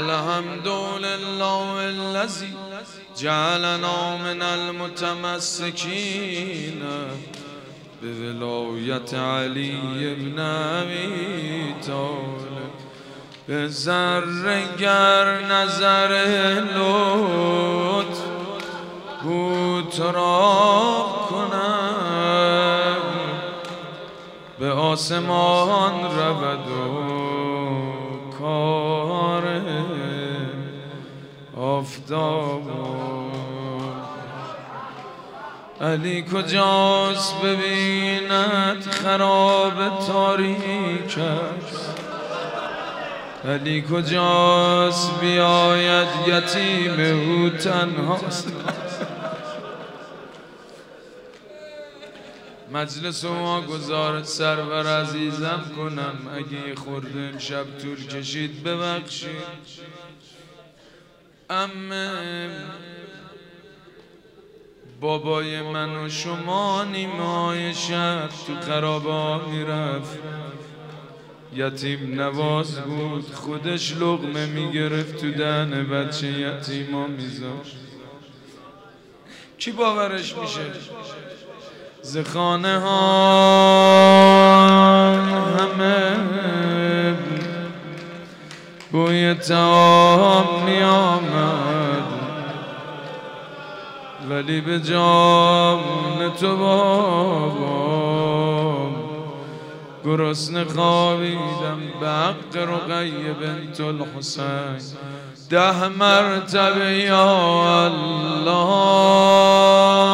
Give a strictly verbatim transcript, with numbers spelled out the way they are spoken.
الحمد لله الذي جعلنا من المتمسكين بولایت علی ابن ابی طالب. به ذره نظر لطف بود را کنم، به آسمان رود و کار آفتاب. علی کجاست ببیند خراب تاریک است، علی کجاست بیاید یتیم او تنهاست. مجلس ما گذار سرور عزیزم کنم، اگه خورده امشب طول کشید ببخشید. امه بابای من و شما نیمه های شب تو خرابه ها میرفت، یتیم نواز بود، خودش لقمه میگرفت تو دهن بچه یتیما میذاشت. کی باورش میشه؟ ز خانه ها همه بوی طعام میآمد، ولی به جان تو بابا گرسنه خوابیدم. به حق رقیه بنت الحسین ده مرتبه یا الله